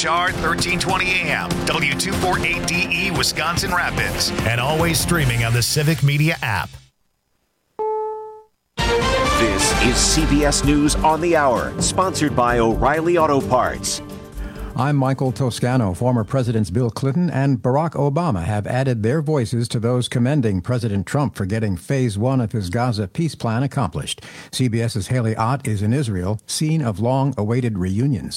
WHR 1320 AM, W248DE Wisconsin Rapids, and always streaming on the Civic Media app. This is CBS News on the Hour, sponsored by O'Reilly Auto Parts. I'm Michael Toscano. Former Presidents Bill Clinton and Barack Obama have added their voices to those commending President Trump for getting Phase 1 of his Gaza peace plan accomplished. CBS's Haley Ott is in Israel, scene of long-awaited reunions.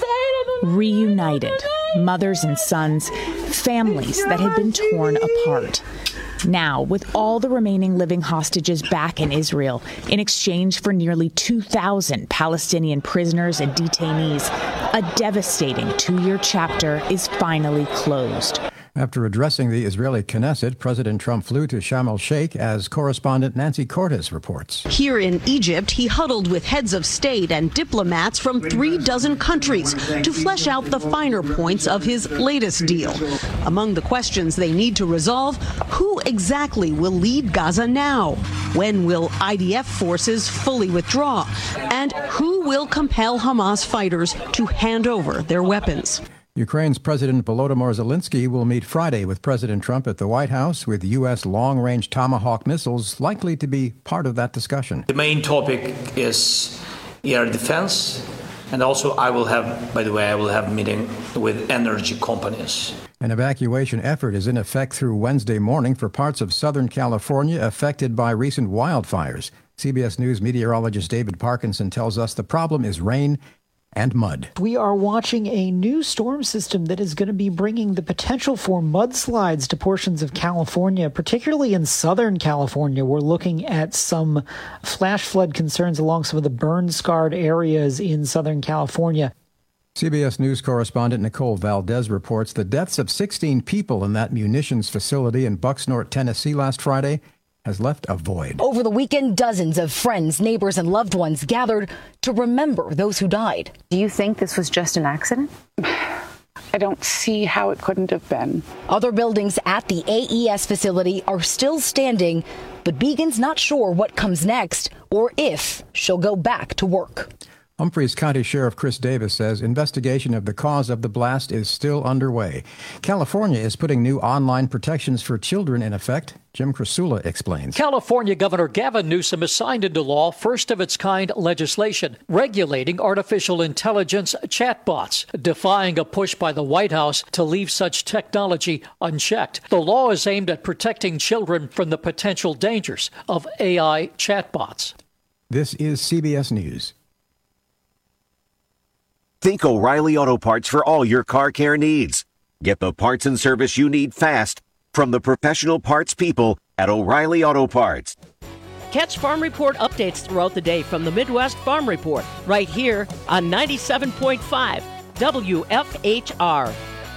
Reunited, mothers and sons, families that had been torn apart. Now, with all the remaining living hostages back in Israel, in exchange for nearly 2,000 Palestinian prisoners and detainees, a devastating two-year chapter is finally closed. After addressing the Israeli Knesset, President Trump flew to Sharm el-Sheikh, as correspondent Nancy Cordes reports. Here in Egypt, he huddled with heads of state and diplomats from 36 countries to flesh out the finer points of his latest deal. Among the questions they need to resolve, who exactly will lead Gaza now? When will IDF forces fully withdraw? And who will compel Hamas fighters to hand over their weapons? Ukraine's President Volodymyr Zelensky will meet Friday with President Trump at the White House, with U.S. long-range Tomahawk missiles likely to be part of that discussion. The main topic is air defense, and also I will have a meeting with energy companies. An evacuation effort is in effect through Wednesday morning for parts of Southern California affected by recent wildfires. CBS News meteorologist David Parkinson tells us the problem is rain and mud. We are watching a new storm system that is going to be bringing the potential for mudslides to portions of California, particularly in Southern California. We're looking at some flash flood concerns along some of the burn-scarred areas in Southern California. CBS News correspondent Nicole Valdez reports the deaths of 16 people in that munitions facility in Bucksnort, Tennessee last Friday has left a void. Over the weekend, dozens of friends, neighbors, and loved ones gathered to remember those who died. Do you think this was just an accident? I don't see how it couldn't have been. Other buildings at the AES facility are still standing, but Beegan's not sure what comes next or if she'll go back to work. Humphreys County Sheriff Chris Davis says investigation of the cause of the blast is still underway. California is putting new online protections for children in effect. Jim Krasula explains. California Governor Gavin Newsom has signed into law first-of-its-kind legislation regulating artificial intelligence chatbots, defying a push by the White House to leave such technology unchecked. The law is aimed at protecting children from the potential dangers of AI chatbots. This is CBS News. Think O'Reilly Auto Parts for all your car care needs. Get the parts and service you need fast from the professional parts people at O'Reilly Auto Parts. Catch Farm Report updates throughout the day from the Midwest Farm Report right here on 97.5 WFHR.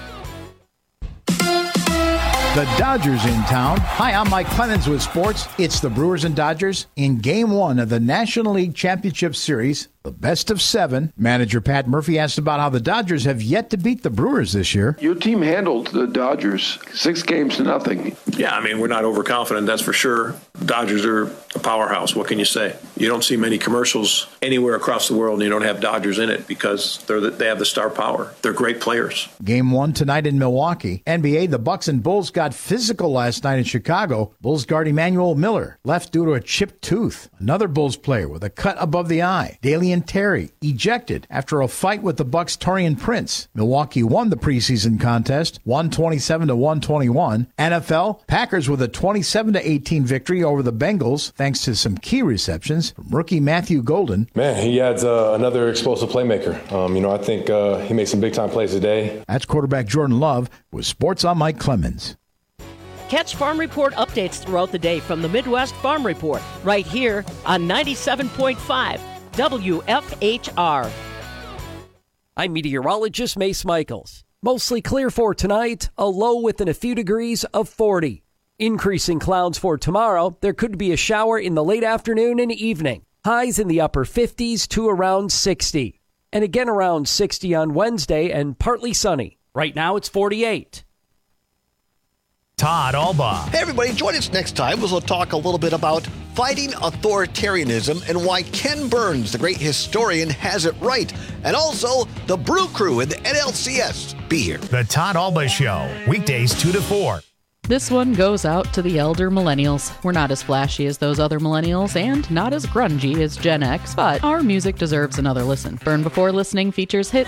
The Dodgers in town. Hi, I'm Mike Clemens with sports. It's the Brewers and Dodgers in Game 1 of the National League Championship Series, the best of 7. Manager Pat Murphy asked about how the Dodgers have yet to beat the Brewers this year. Your team handled the Dodgers 6-0. Yeah, I mean, we're not overconfident, that's for sure. Dodgers are a powerhouse. What can you say? You don't see many commercials anywhere across the world and you don't have Dodgers in it because they have the star power. They're great players. Game 1 tonight in Milwaukee. NBA, the Bucks and Bulls got physical last night in Chicago. Bulls guard Emmanuel Miller left due to a chipped tooth. Another Bulls player with a cut above the eye. Dalian Terry ejected after a fight with the Bucks' Taurean Prince. Milwaukee won the preseason contest, 127-121. NFL, Packers with a 27-18 victory over the Bengals, thanks to some key receptions from rookie Matthew Golden. Man, he adds another explosive playmaker. I think he makes some big-time plays today. That's quarterback Jordan Love with Sports on Mike Clemens. Catch Farm Report updates throughout the day from the Midwest Farm Report right here on 97.5 WFHR. I'm meteorologist Mace Michaels. Mostly clear for tonight, a low within a few degrees of 40. Increasing clouds for tomorrow. There could be a shower in the late afternoon and evening. Highs in the upper 50s to around 60. And again around 60 on Wednesday and partly sunny. Right now it's 48. Todd Albaugh. Hey, everybody, join us next time as we'll talk a little bit about fighting authoritarianism and why Ken Burns, the great historian, has it right. And also the Brew Crew and the NLCS. Be here. The Todd Alba Show, weekdays 2 to 4. This one goes out to the elder millennials. We're not as flashy as those other millennials and not as grungy as Gen X, but our music deserves another listen. Burn Before Listening features hits,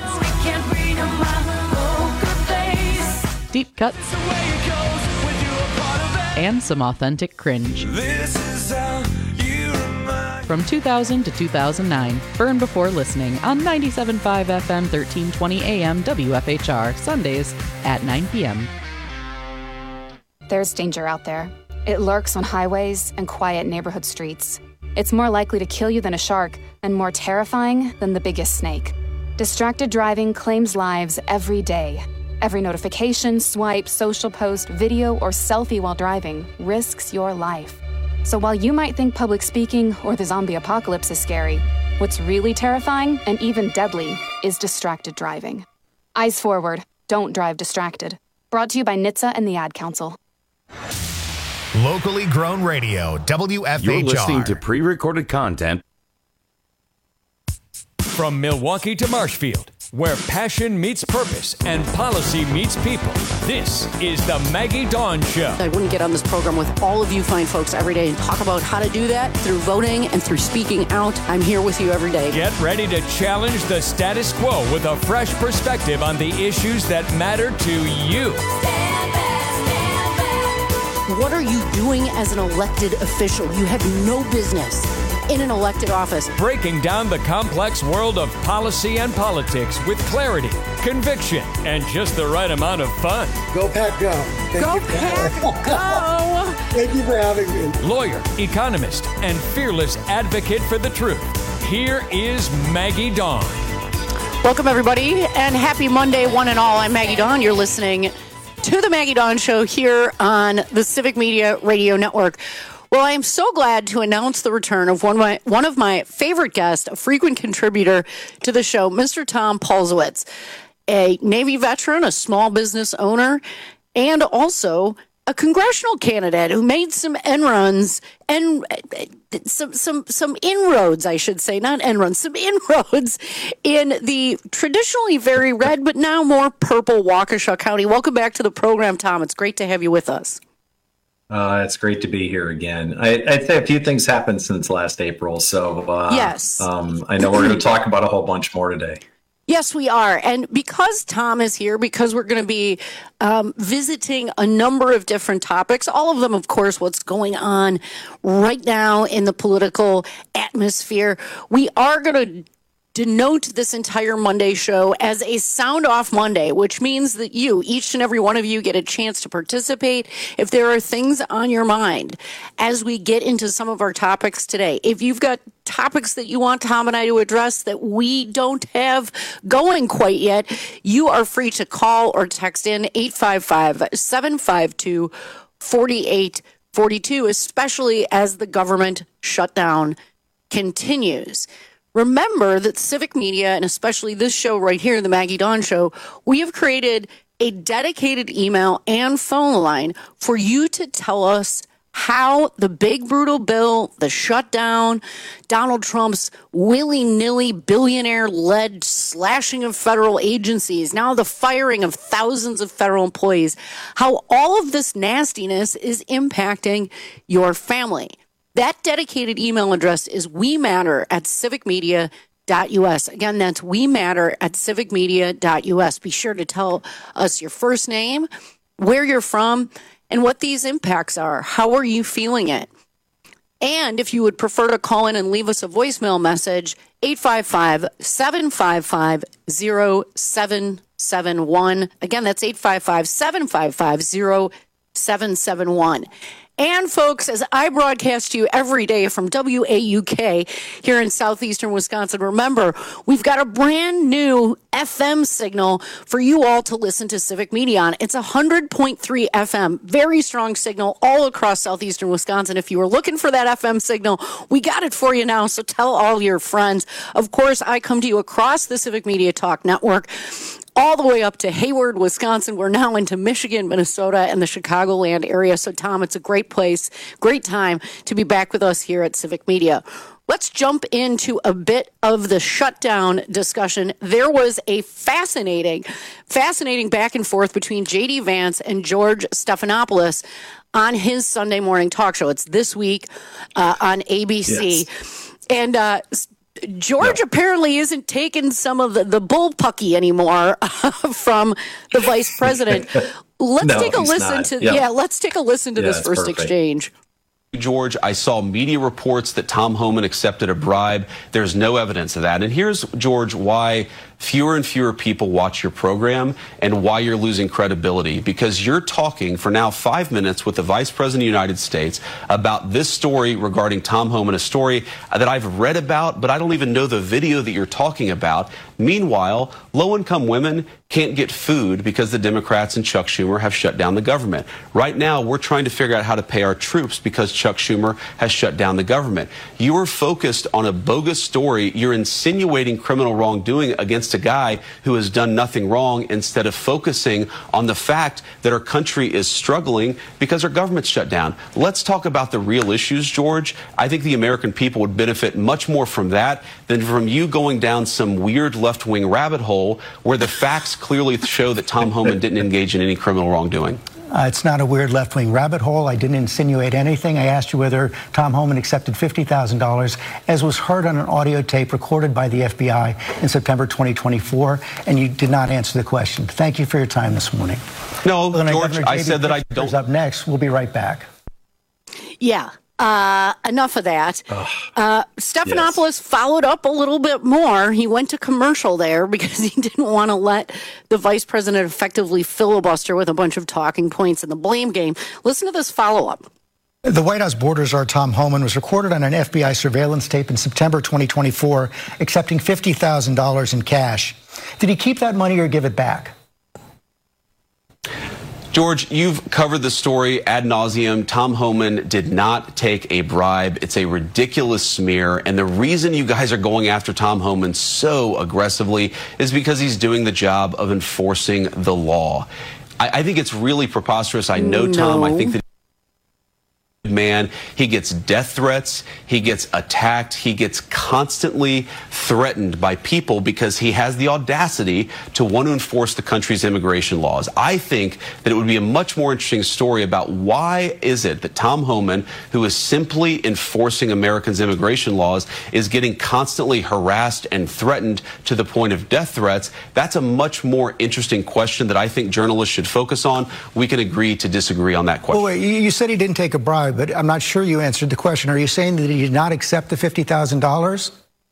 deep cuts, and some authentic cringe. From 2000 to 2009, Burn Before Listening on 97.5 FM, 1320 AM, WFHR, Sundays at 9 p.m. There's danger out there. It lurks on highways and quiet neighborhood streets. It's more likely to kill you than a shark and more terrifying than the biggest snake. Distracted driving claims lives every day. Every notification, swipe, social post, video, or selfie while driving risks your life. So while you might think public speaking or the zombie apocalypse is scary, what's really terrifying and even deadly is distracted driving. Eyes forward. Don't drive distracted. Brought to you by NHTSA and the Ad Council. Locally grown radio, WFHR. You're listening to pre-recorded content. From Milwaukee to Marshfield, where passion meets purpose and policy meets people, this is the Maggie Dawn Show. I wouldn't get on this program with all of you fine folks every day and talk about how to do that through voting and through speaking out. I'm here with you every day. Get ready to challenge the status quo with a fresh perspective on the issues that matter to you. What are you doing as an elected official? You have no business in an elected office. Breaking down the complex world of policy and politics with clarity, conviction, and just the right amount of fun. Go Pack Go. Go Pack Go. Thank you for having me. Lawyer, economist, and fearless advocate for the truth. Here is Maggie Dawn. Welcome, everybody, and happy Monday, one and all. I'm Maggie Dawn. You're listening to the Maggie Dawn Show here on the Civic Media Radio Network. Well, I am so glad to announce the return of one of my favorite guests, a frequent contributor to the show, Mr. Tom Polzewitz, a Navy veteran, a small business owner, and also a congressional candidate who made some end-runs and some inroads, I should say, not end-runs, some inroads in the traditionally very red but now more purple Waukesha County. Welcome back to the program, Tom. It's great to have you with us. It's great to be here again. I'd say a few things happened since last April, so yes. I know we're going to talk about a whole bunch more today. Yes, we are. And because Tom is here, because we're going to be visiting a number of different topics, all of them, of course, what's going on right now in the political atmosphere, we are going to denote this entire Monday show as a Sound Off Monday, which means that you, each and every one of you, get a chance to participate if there are things on your mind as we get into some of our topics today. If you've got topics that you want Tom and I to address that we don't have going quite yet, you are free to call or text in 855-752-4842, especially as the government shutdown continues. Remember that Civic Media, and especially this show right here, the Maggie Dawn Show, we have created a dedicated email and phone line for you to tell us how the big brutal bill, the shutdown, Donald Trump's willy-nilly billionaire-led slashing of federal agencies, now the firing of thousands of federal employees, how all of this nastiness is impacting your family. That dedicated email address is wematter@civicmedia.us. Again, that's wematter@civicmedia.us. Be sure to tell us your first name, where you're from, and what these impacts are. How are you feeling it? And if you would prefer to call in and leave us a voicemail message, 855-755-0771. Again, that's 855-755-0771. And folks, as I broadcast to you every day from WAUK here in southeastern Wisconsin, remember, we've got a brand new FM signal for you all to listen to Civic Media on. It's 100.3 FM, very strong signal all across southeastern Wisconsin. If you were looking for that FM signal, we got it for you now, so tell all your friends. Of course, I come to you across the Civic Media Talk Network all the way up to Hayward, Wisconsin. We're now into Michigan, Minnesota, and the Chicagoland area. So, Tom, it's a great place, great time to be back with us here at Civic Media. Let's jump into a bit of the shutdown discussion. There was a fascinating back and forth between J.D. Vance and George Stephanopoulos on his Sunday morning talk show. It's this week on ABC. Yes. And George apparently isn't taking some of the bullpucky anymore from the vice president. Let's take a listen to this first exchange. George, I saw media reports that Tom Homan accepted a bribe. There's no evidence of that. And here's, George, why fewer and fewer people watch your program and why you're losing credibility. Because you're talking for now 5 minutes with the Vice President of the United States about this story regarding Tom Homan, a story that I've read about, but I don't even know the video that you're talking about. Meanwhile, low-income women can't get food because the Democrats and Chuck Schumer have shut down the government. Right now, we're trying to figure out how to pay our troops because Chuck Schumer has shut down the government. You are focused on a bogus story. You're insinuating criminal wrongdoing against a guy who has done nothing wrong instead of focusing on the fact that our country is struggling because our government's shut down. Let's talk about the real issues, George. I think the American people would benefit much more from that than from you going down some weird left-wing rabbit hole where the facts clearly show that Tom Homan didn't engage in any criminal wrongdoing. It's not a weird left-wing rabbit hole. I didn't insinuate anything. I asked you whether Tom Homan accepted $50,000, as was heard on an audio tape recorded by the FBI in September 2024, and you did not answer the question. Thank you for your time this morning. No, George, I said that I don't. Up next. We'll be right back. Yeah. Enough of that. Stephanopoulos followed up a little bit more. He went to commercial there because he didn't want to let the vice president effectively filibuster with a bunch of talking points in the blame game. Listen to this follow-up. The White House border czar Tom Homan was recorded on an FBI surveillance tape in September 2024, accepting $50,000 in cash. Did he keep that money or give it back? George, you've covered the story ad nauseum. Tom Homan did not take a bribe. It's a ridiculous smear. And the reason you guys are going after Tom Homan so aggressively is because he's doing the job of enforcing the law. I think it's really preposterous. I know Tom. I think that man, he gets death threats, he gets attacked, he gets constantly threatened by people because he has the audacity to want to enforce the country's immigration laws. I think that it would be a much more interesting story about why is it that Tom Homan, who is simply enforcing Americans' immigration laws, is getting constantly harassed and threatened to the point of death threats. That's a much more interesting question that I think journalists should focus on. We can agree to disagree on that question. Well, wait, you said he didn't take a bribe, but I'm not sure you answered the question. Are you saying that he did not accept the $50,000?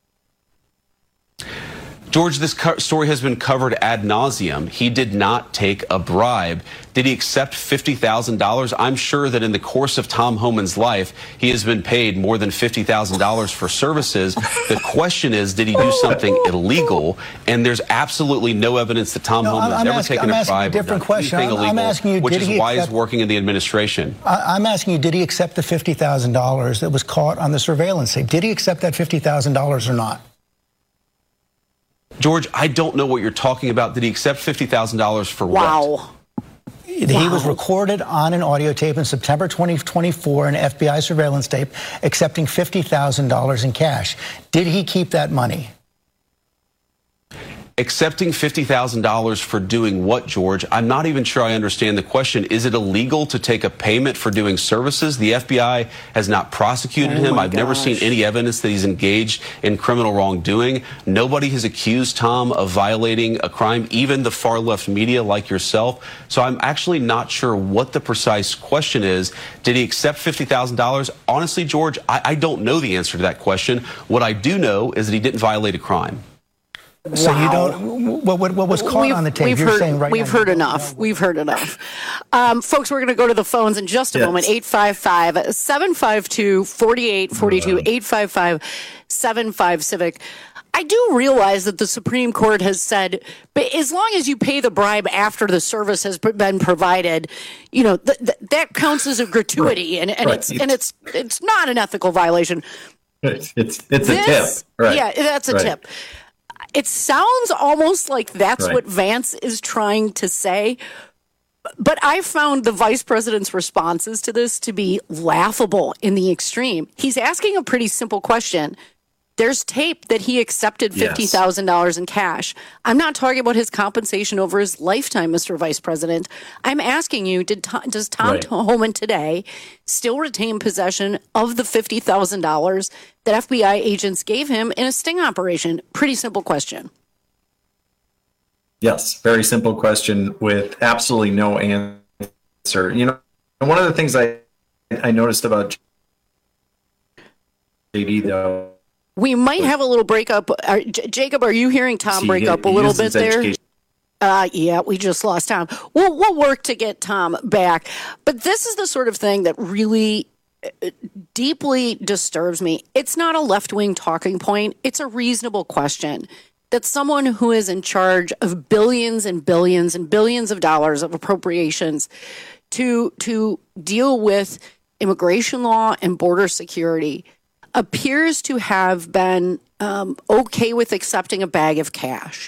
George, this story has been covered ad nauseum. He did not take a bribe. Did he accept $50,000? I'm sure that in the course of Tom Homan's life, he has been paid more than $50,000 for services. The question is, did he do something illegal? And there's absolutely no evidence that Tom Homan has never taken a bribe or done anything illegal, which is why he's working in the administration. I'm asking you, did he accept the $50,000 that was caught on the surveillance tape? Did he accept that $50,000 or not? George, I don't know what you're talking about. Did he accept $50,000 for what? He was recorded on an audio tape in September 2024, an FBI surveillance tape, accepting $50,000 in cash. Did he keep that money? Accepting $50,000 for doing what, George? I'm not even sure I understand the question. Is it illegal to take a payment for doing services? The FBI has not prosecuted him. I've never seen any evidence that he's engaged in criminal wrongdoing. Nobody has accused Tom of violating a crime, even the far left media like yourself. So I'm actually not sure what the precise question is. Did he accept $50,000? Honestly, George, I don't know the answer to that question. What I do know is that he didn't violate a crime. So you don't. What was caught on the tape? You're saying right now. We've heard enough. We've heard enough. Folks, we're going to go to the phones in just a moment. 855-752-4842. 855-75-Civic. I do realize that the Supreme Court has said, but as long as you pay the bribe after the service has been provided, you know that counts as a gratuity, and it's not an ethical violation. It's a tip, right? Yeah, that's a tip. It sounds almost like that's Right. what Vance is trying to say. But I found the vice president's responses to this to be laughable in the extreme. He's asking a pretty simple question. There's tape that he accepted $50,000 in cash. I'm not talking about his compensation over his lifetime, Mr. Vice President. I'm asking you, does Tom Homan today still retain possession of the $50,000 that FBI agents gave him in a sting operation? Pretty simple question. Yes, very simple question with absolutely no answer. You know, one of the things I noticed about JD, though, We might have a little breakup. Jacob, are you hearing Tom break up a little bit there? Yeah, we just lost Tom. We'll work to get Tom back. But this is the sort of thing that really deeply disturbs me. It's not a left-wing talking point. It's a reasonable question that someone who is in charge of billions and billions and billions of dollars of appropriations to deal with immigration law and border security appears to have been okay with accepting a bag of cash.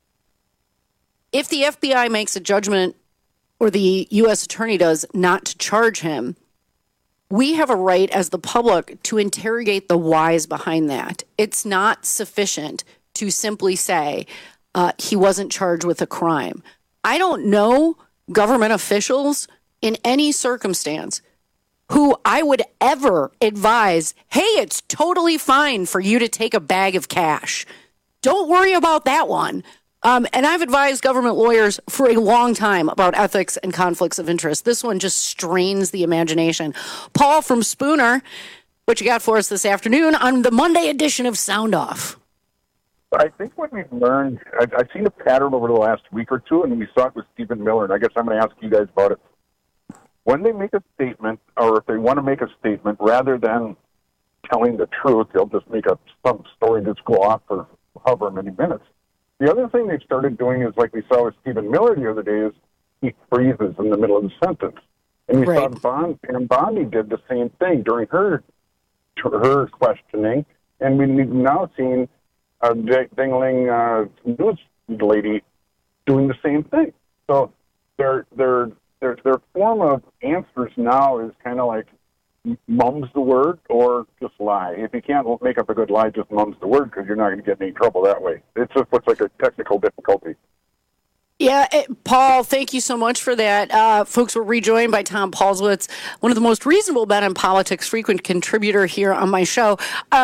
If the FBI makes a judgment, or the U.S. attorney does, not to charge him, we have a right as the public to interrogate the whys behind that. It's not sufficient to simply say he wasn't charged with a crime. I don't know government officials in any circumstance who I would ever advise, hey, it's totally fine for you to take a bag of cash. Don't worry about that one. And I've advised government lawyers for a long time about ethics and conflicts of interest. This one just strains the imagination. Paul from Spooner, what you got for us this afternoon on the Monday edition of Sound Off? I think what we've learned, I've seen a pattern over the last week or two, and we saw it with Stephen Miller, and I guess I'm going to ask you guys about it. When they make a statement, or if they want to make a statement, rather than telling the truth, they'll just make up some story that's go off for however many minutes. The other thing they've started doing is, like we saw with Stephen Miller the other day, is he freezes in the middle of the sentence. And we saw Pam Bondi did the same thing during her questioning, and we've now seen a dingling news lady doing the same thing. So their form of answers now is kind of like mum's the word or just lie. If you can't make up a good lie, just mum's the word, because you're not going to get in any trouble that way. It just looks like a technical difficulty. Yeah, Paul, thank you so much for that. Folks, we're rejoined by Tom Paulswitz, one of the most reasonable men in politics, frequent contributor here on my show.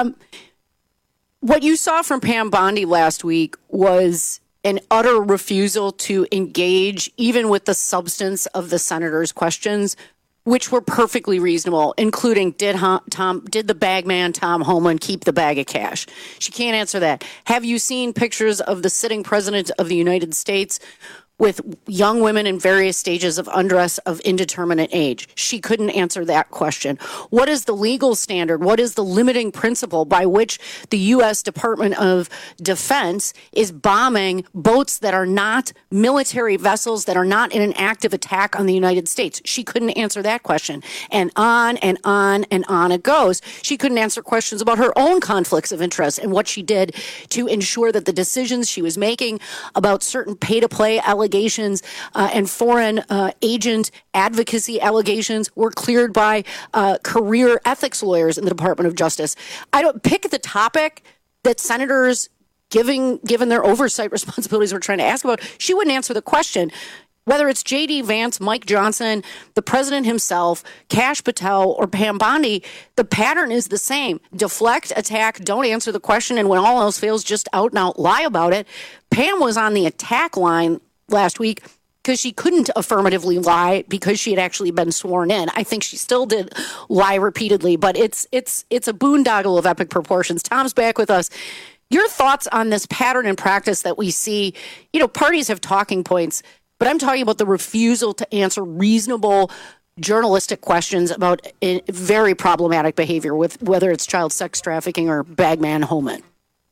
What you saw from Pam Bondi last week was an utter refusal to engage even with the substance of the senator's questions, which were perfectly reasonable, including did the bagman Tom Homan keep the bag of cash? She can't answer that. Have you seen pictures of the sitting president of the United States with young women in various stages of undress of indeterminate age? She couldn't answer that question. What is the legal standard? What is the limiting principle by which the U.S. Department of Defense is bombing boats that are not military vessels, that are not in an active attack on the United States? She couldn't answer that question. And on and on and on it goes. She couldn't answer questions about her own conflicts of interest and what she did to ensure that the decisions she was making about certain pay-to-play allegations and foreign agent advocacy allegations were cleared by career ethics lawyers in the Department of Justice. I don't pick the topic that senators, given their oversight responsibilities, were trying to ask about. She wouldn't answer the question. Whether it's J.D. Vance, Mike Johnson, the president himself, Kash Patel, or Pam Bondi, the pattern is the same. Deflect, attack, don't answer the question, and when all else fails, just out and out lie about it. Pam was on the attack line last week because she couldn't affirmatively lie because she had actually been sworn in. I think she still did lie repeatedly, but it's a boondoggle of epic proportions. Tom's back with us. Your thoughts on this pattern and practice that we see? You know, parties have talking points, but I'm talking about the refusal to answer reasonable journalistic questions about very problematic behavior, with whether it's child sex trafficking or bagman Homan.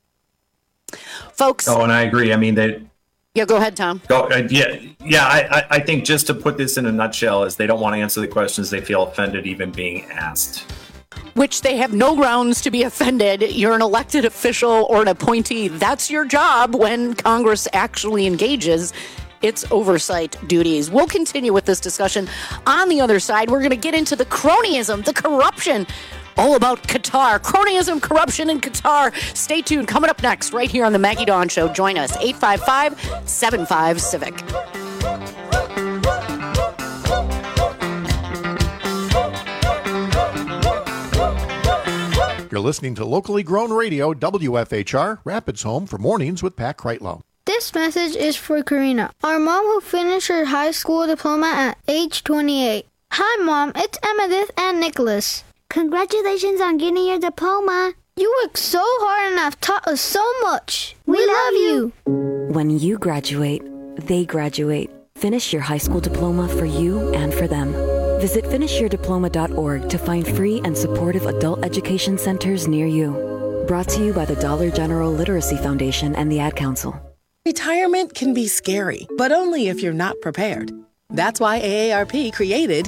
Folks. Oh, and I agree. I mean, yeah, go ahead, Tom. I think just to put this in a nutshell is they don't want to answer the questions. They feel offended even being asked. which they have no grounds to be offended. You're an elected official or an appointee. That's your job when Congress actually engages its oversight duties. We'll continue with this discussion. On the other side, we're going to get into the cronyism, the corruption, all about Qatar. Cronyism, corruption in Qatar. Stay tuned. Coming up next, right here on the Maggie Dawn Show. Join us, 855-75-CIVIC. You're listening to locally grown radio, WFHR, Rapids Home for Mornings with Pat Kreitlow. This message is for Karina, our mom who finished her high school diploma at age 28. Hi, Mom. It's Emmettith and Nicholas. Congratulations on getting your diploma. You worked so hard and have taught us so much. We love you. When you graduate, they graduate. Finish your high school diploma for you and for them. Visit finishyourdiploma.org to find free and supportive adult education centers near you. Brought to you by the Dollar General Literacy Foundation and the Ad Council. Retirement can be scary, but only if you're not prepared. That's why AARP created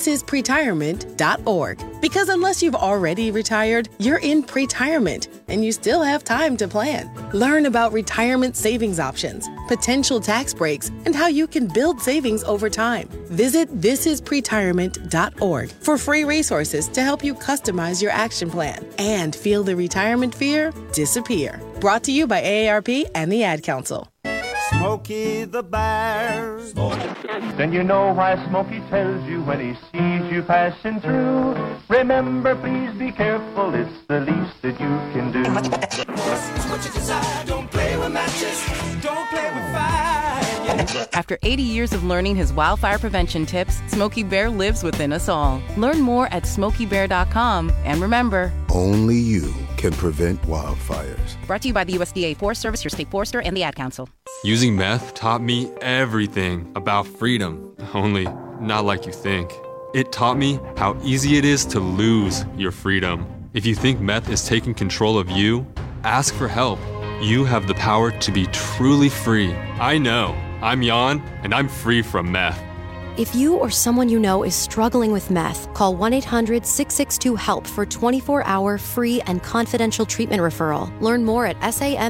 thisispretirement.org. Because unless you've already retired, you're in pretirement, and you still have time to plan. Learn about retirement savings options, potential tax breaks, and how you can build savings over time. Visit thisispretirement.org for free resources to help you customize your action plan and feel the retirement fear disappear. Brought to you by AARP and the Ad Council. Smokey the Bear. Then you know why Smokey tells you when he sees you passing through. Remember, please be careful, it's the least that you can do. What you desire, don't play with matches, don't play with fire. After 80 years of learning his wildfire prevention tips, Smokey Bear lives within us all. Learn more at SmokeyBear.com. And remember, only you can prevent wildfires. Brought to you by the USDA Forest Service, your state forester, and the Ad Council. Using meth taught me everything about freedom, only not like you think. It taught me how easy it is to lose your freedom. If you think meth is taking control of you, ask for help. You have the power to be truly free. I know. I'm Jan, and I'm free from meth. If you or someone you know is struggling with meth, call 1-800-662-HELP for 24-hour free and confidential treatment referral. Learn more at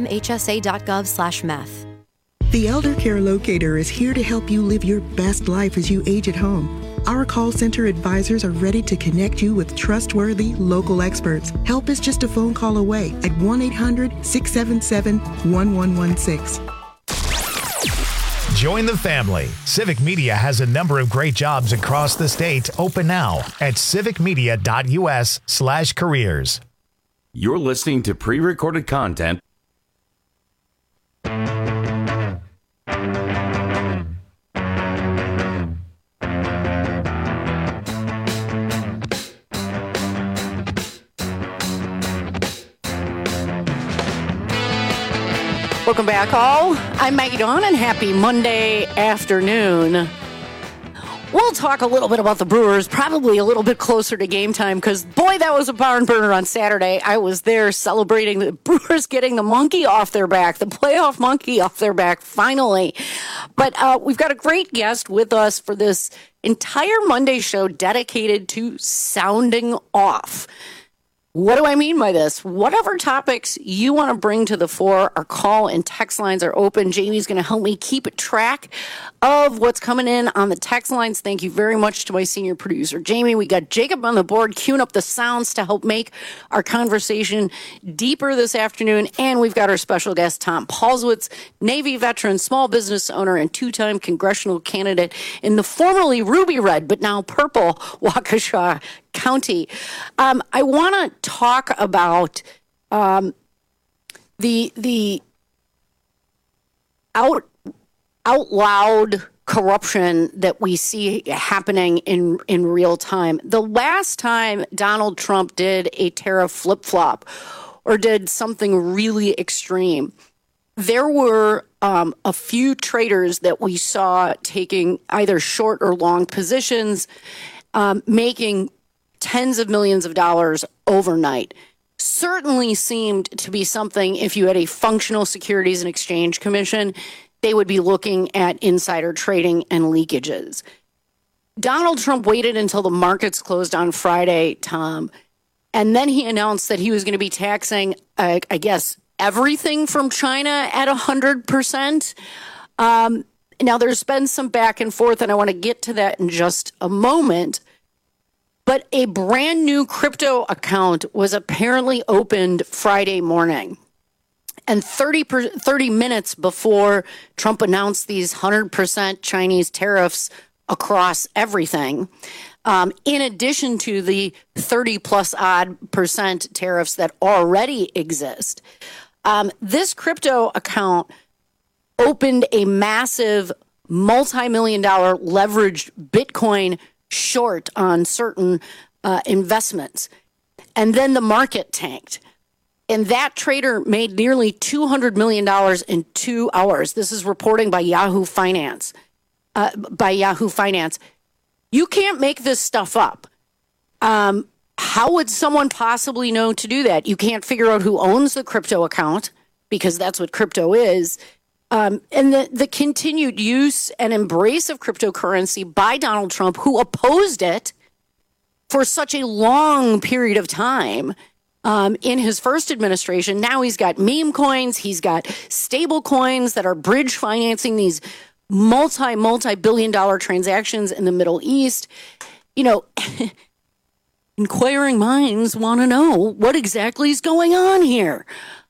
samhsa.gov/meth. The Elder Care Locator is here to help you live your best life as you age at home. Our call center advisors are ready to connect you with trustworthy local experts. Help is just a phone call away at 1-800-677-1116. Join the family. Civic Media has a number of great jobs across the state open now at civicmedia.us/careers. You're listening to pre-recorded content. Welcome back, all. I'm Maggie Dawn, and happy Monday afternoon. We'll talk a little bit about the Brewers, probably a little bit closer to game time, because, boy, that was a barn burner on Saturday. I was there celebrating the Brewers getting the monkey off their back, the playoff monkey off their back, finally. But we've got a great guest with us for this entire Monday show dedicated to sounding off. What do I mean by this? Whatever topics you want to bring to the fore, our call and text lines are open. Jamie's going to help me keep track of what's coming in on the text lines. Thank you very much to my senior producer, Jamie. We got Jacob on the board queuing up the sounds to help make our conversation deeper this afternoon. And we've got our special guest, Tom Paulswitz, Navy veteran, small business owner, and two-time congressional candidate in the formerly ruby red, but now purple Waukesha County. I want to talk about the out loud corruption that we see happening in real time. The last time Donald Trump did a tariff flip-flop or did something really extreme, there were a few traders that we saw taking either short or long positions, making tens of millions of dollars overnight. Certainly seemed to be something, if you had a functional Securities and Exchange Commission, they would be looking at insider trading and leakages. Donald Trump waited until the markets closed on Friday, Tom, And then he announced that he was going to be taxing, I guess, everything from China at 100%. Now, there's been some back and forth, and I want to get to that in just a moment. But a brand new crypto account was apparently opened Friday morning. And 30 minutes before Trump announced these 100% Chinese tariffs across everything, in addition to the 30 plus odd % tariffs that already exist, this crypto account opened a massive multi-million-dollar leveraged Bitcoin short on certain investments. And then the market tanked. And that trader made nearly $200 million in 2 hours. This is reporting by Yahoo Finance. You can't make this stuff up. How would someone possibly know to do that? You can't figure out who owns the crypto account, because that's what crypto is. And the continued use and embrace of cryptocurrency by Donald Trump, who opposed it for such a long period of time in his first administration. Now he's got meme coins. He's got stable coins that are bridge financing these multi-billion-dollar transactions in the Middle East. You know, inquiring minds want to know what exactly is going on here.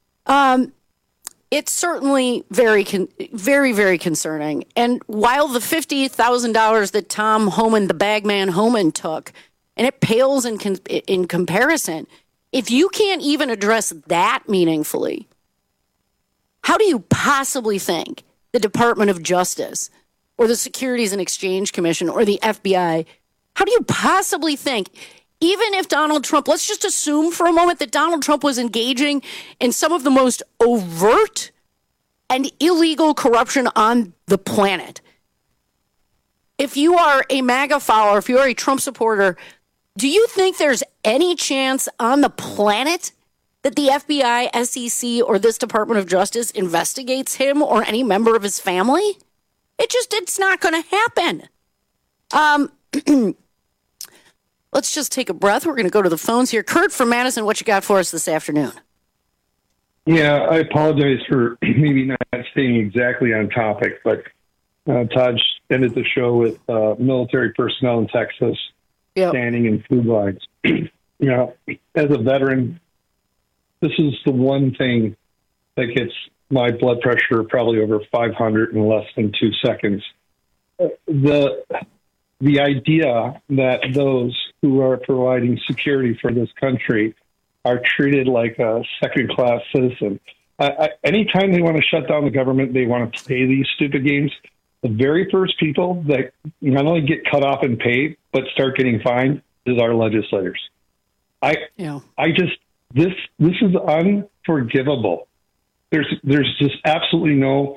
It's certainly very, very concerning. And while the $50,000 that Tom Homan, the bagman Homan, took, and it pales in comparison, if you can't even address that meaningfully, how do you possibly think the Department of Justice or the Securities and Exchange Commission or the FBI, how do you possibly think, even if Donald Trump, let's just assume for a moment that Donald Trump was engaging in some of the most overt and illegal corruption on the planet. If you are a MAGA follower, if you are a Trump supporter, do you think there's any chance on the planet that the FBI, SEC, or this Department of Justice investigates him or any member of his family? It's not going to happen. Let's just take a breath. We're going to go to the phones here. Kurt from Madison, what you got for us this afternoon? Yeah, I apologize for maybe not staying exactly on topic, but Todd ended the show with military personnel in Texas standing in food lines. You know, as a veteran, this is the one thing that gets my blood pressure probably over 500 in less than 2 seconds. The idea that those who are providing security for this country are treated like a second-class citizen. Anytime they want to shut down the government, they want to play these stupid games. The very first people that not only get cut off and paid, but start getting fined is our legislators. This is unforgivable. There's just absolutely no.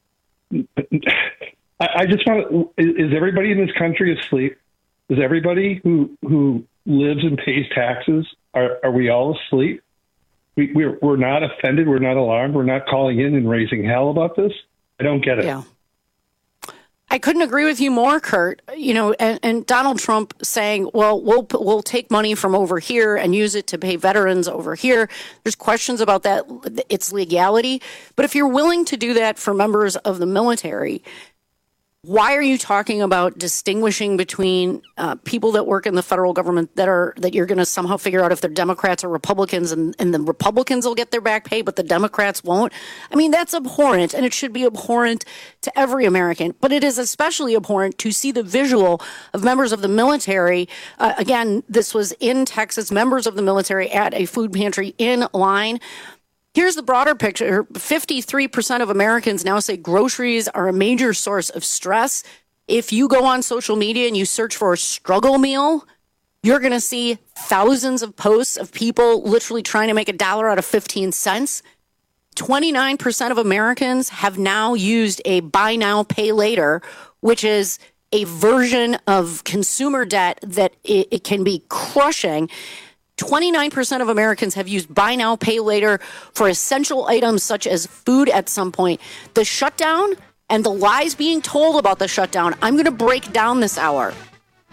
I just want to. Is everybody in this country asleep? Is everybody who lives and pays taxes? Are we all asleep? We're not offended. We're not alarmed. We're not calling in and raising hell about this. I don't get it. Yeah. I couldn't agree with you more, Kurt. You know, and Donald Trump saying, well, we'll take money from over here and use it to pay veterans over here. There's questions about that, its legality. But if you're willing to do that for members of the military, why are you talking about distinguishing between people that work in the federal government that you're going to somehow figure out if they're Democrats or Republicans, and the Republicans will get their back pay, but the Democrats won't? I mean, that's abhorrent, and it should be abhorrent to every American. But it is especially abhorrent to see the visual of members of the military. Again, this was in Texas, members of the military at a food pantry in line. Here's the broader picture. 53% of Americans now say groceries are a major source of stress. If you go on social media and you search for a struggle meal, you're going to see thousands of posts of people literally trying to make $1 out of 15 cents. 29% of Americans have now used a buy now, pay later, which is a version of consumer debt that it can be crushing. 29% of Americans have used buy now, pay later for essential items such as food at some point. The shutdown and the lies being told about the shutdown, I'm going to break down this hour.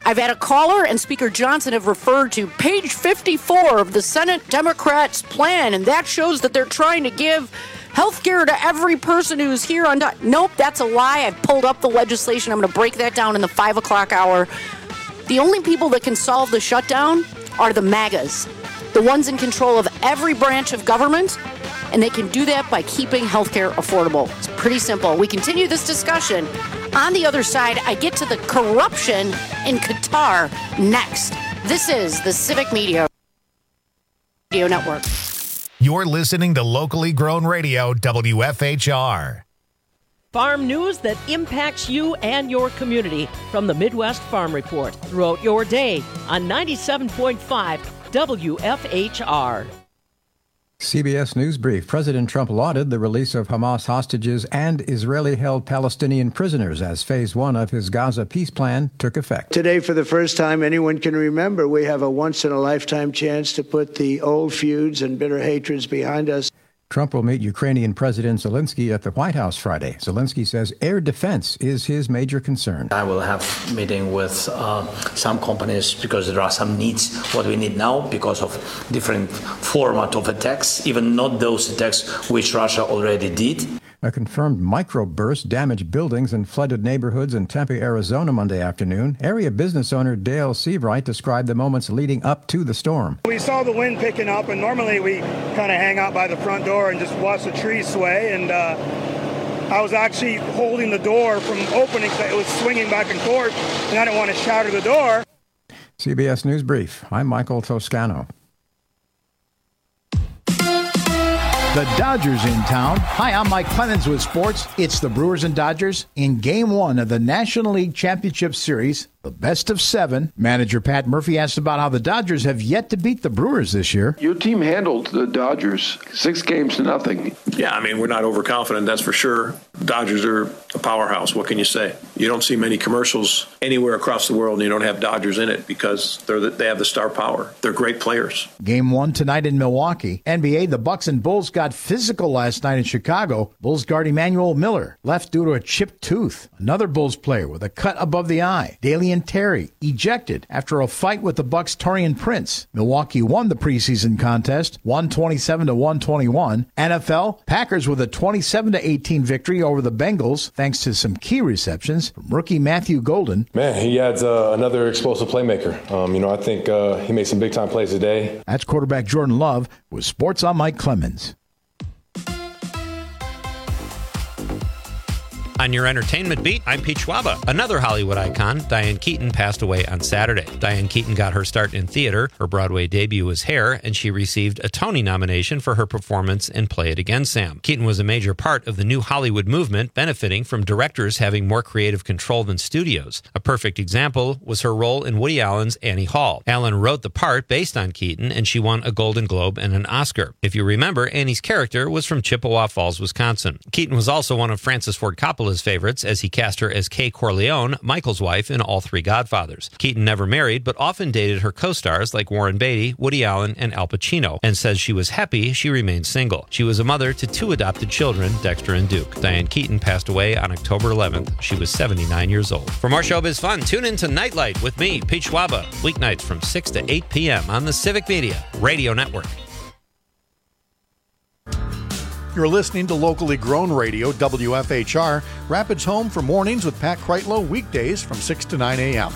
I've had a caller and Speaker Johnson have referred to page 54 of the Senate Democrats' plan, and that shows that they're trying to give health care to every person who's here on time. Nope, that's a lie. I've pulled up the legislation. I'm going to break that down in the 5 o'clock hour. The only people that can solve the shutdown are the MAGAs, the ones in control of every branch of government, and they can do that by keeping healthcare affordable. It's pretty simple. We continue this discussion. On the other side, I get to the corruption in Qatar next. This is the Civic Media Radio Network. You're listening to locally grown radio, WFHR. Farm news that impacts you and your community from the Midwest Farm Report throughout your day on 97.5 WFHR. CBS News Brief. President Trump lauded the release of Hamas hostages and Israeli-held Palestinian prisoners as Phase 1 of his Gaza peace plan took effect. Today, for the first time anyone can remember, we have a once-in-a-lifetime chance to put the old feuds and bitter hatreds behind us. Trump will meet Ukrainian President Zelensky at the White House Friday. Zelensky says air defense is his major concern. I will have a meeting with some companies because there are some needs, what we need now, because of different format of attacks, even not those attacks which Russia already did. A confirmed microburst damaged buildings and flooded neighborhoods in Tempe, Arizona Monday afternoon. Area business owner Dale Seabright described the moments leading up to the storm. We saw the wind picking up, and normally we kind of hang out by the front door and just watch the trees sway. And I was actually holding the door from opening, so it was swinging back and forth, and I didn't want to shatter the door. CBS News Brief. I'm Michael Toscano. The Dodgers in town. Hi, I'm Mike Clemens with sports. It's the Brewers and Dodgers in Game 1 of the National League Championship Series, the best of 7. Manager Pat Murphy asked about how the Dodgers have yet to beat the Brewers this year. Your team handled the Dodgers 6-0. Yeah, I mean, we're not overconfident, that's for sure. Dodgers are a powerhouse. What can you say? You don't see many commercials anywhere across the world and you don't have Dodgers in it because they have the star power. They're great players. Game 1 tonight in Milwaukee. NBA, the Bucks and Bulls got physical last night in Chicago. Bulls guard Emmanuel Miller left due to a chipped tooth. Another Bulls player with a cut above the eye. Dalian Terry ejected after a fight with the Bucks' Taurean Prince. Milwaukee won the preseason contest, 127-121. NFL, Packers with a 27-18 victory over the Bengals thanks to some key receptions from rookie Matthew Golden. Man, he adds another explosive playmaker. I think he made some big-time plays today. That's quarterback Jordan Love with Sports on Mike Clemens. On your entertainment beat, I'm Pete Schwaba. Another Hollywood icon, Diane Keaton, passed away on Saturday. Diane Keaton got her start in theater. Her Broadway debut was Hair, and she received a Tony nomination for her performance in Play It Again, Sam. Keaton was a major part of the new Hollywood movement, benefiting from directors having more creative control than studios. A perfect example was her role in Woody Allen's Annie Hall. Allen wrote the part based on Keaton, and she won a Golden Globe and an Oscar. If you remember, Annie's character was from Chippewa Falls, Wisconsin. Keaton was also one of Francis Ford Coppola's favorites, as he cast her as Kay Corleone, Michael's wife in all 3 Godfathers. Keaton never married, but often dated her co-stars like Warren Beatty, Woody Allen, and Al Pacino, and says she was happy she remained single. She was a mother to 2 adopted children, Dexter and Duke. Diane Keaton passed away on October 11th. She was 79 years old. For more showbiz fun, tune in to Nightlight with me, Pete Schwaba, weeknights from 6 to 8 p.m. on the Civic Media Radio Network. You're listening to locally grown radio, WFHR, Rapids Home for mornings with Pat Kreitlow, weekdays from 6 to 9 a.m.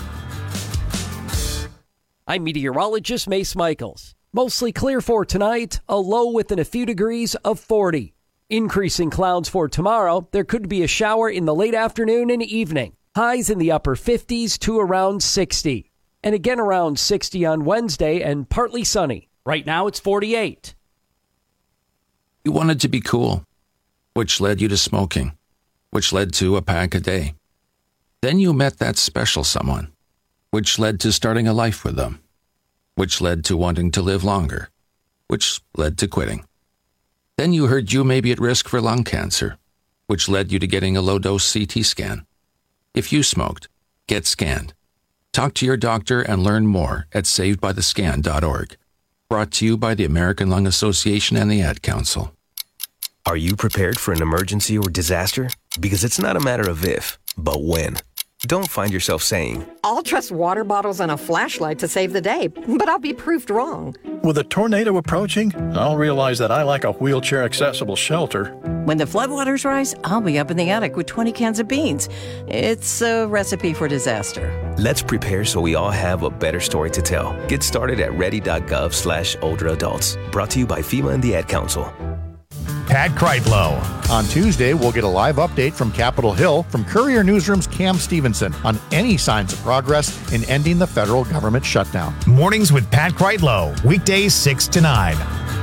I'm meteorologist Mace Michaels. Mostly clear for tonight, a low within a few degrees of 40. Increasing clouds for tomorrow. There could be a shower in the late afternoon and evening. Highs in the upper 50s to around 60. And again around 60 on Wednesday and partly sunny. Right now it's 48. You wanted to be cool, which led you to smoking, which led to a pack a day. Then you met that special someone, which led to starting a life with them, which led to wanting to live longer, which led to quitting. Then you heard you may be at risk for lung cancer, which led you to getting a low-dose CT scan. If you smoked, get scanned. Talk to your doctor and learn more at savedbythescan.org. Brought to you by the American Lung Association and the Ad Council. Are you prepared for an emergency or disaster? Because it's not a matter of if, but when. Don't find yourself saying, I'll trust water bottles and a flashlight to save the day, but I'll be proved wrong. With a tornado approaching, I'll realize that I lack a wheelchair-accessible shelter. When the floodwaters rise, I'll be up in the attic with 20 cans of beans. It's a recipe for disaster. Let's prepare so we all have a better story to tell. Get started at ready.gov/olderadults. Brought to you by FEMA and the Ad Council. Pat Kreitlow. On Tuesday, we'll get a live update from Capitol Hill from Courier Newsroom's Cam Stevenson on any signs of progress in ending the federal government shutdown. Mornings with Pat Kreitlow, weekdays 6 to 9.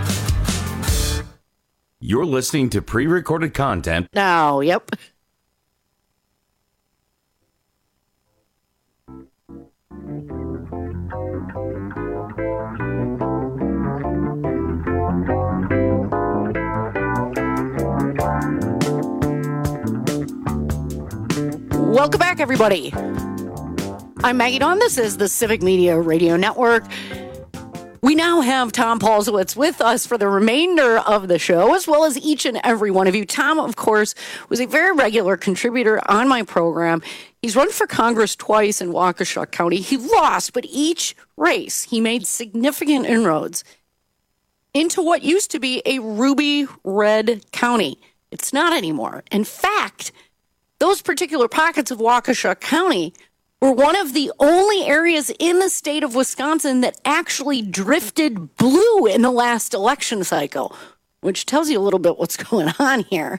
You're listening to pre-recorded content. Now, yep. Welcome back, everybody. I'm Maggie Dawn. This is the Civic Media Radio Network. We now have Tom Paulsowitz with us for the remainder of the show, as well as each and every one of you. Tom, of course, was a very regular contributor on my program. He's run for Congress twice in Waukesha County. He lost, but each race he made significant inroads into what used to be a ruby red county. It's not anymore. In fact, those particular pockets of Waukesha County were one of the only areas in the state of Wisconsin that actually drifted blue in the last election cycle, which tells you a little bit what's going on here.